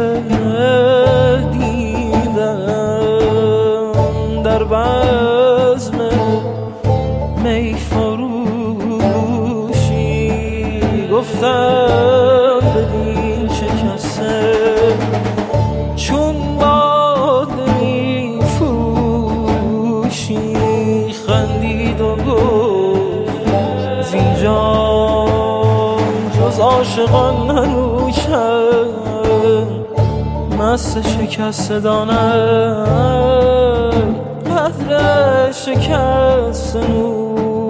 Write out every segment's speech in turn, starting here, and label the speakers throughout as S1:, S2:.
S1: دیدم در بزم می فروشی، گفتم بدین شکسته چون باده می فروشی. خندید و گفت زینجا جز عاشقان ننوشد، مست شکسته داند قدر شکسته نوشی.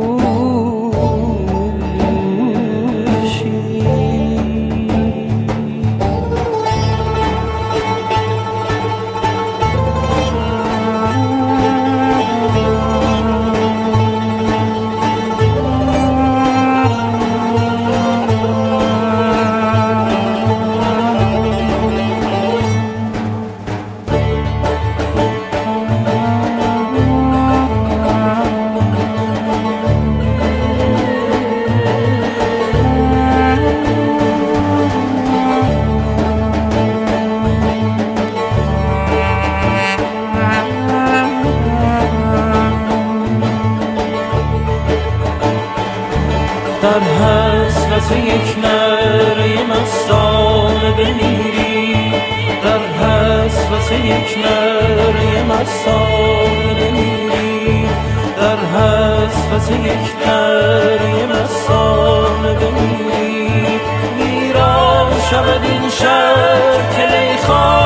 S1: در حسرت یک نره مستانه بمیری، در حسرت یک نره مستانه بمیری، در حسرت یک نره مستانه بمیری. ویران شود این شهر که میخواد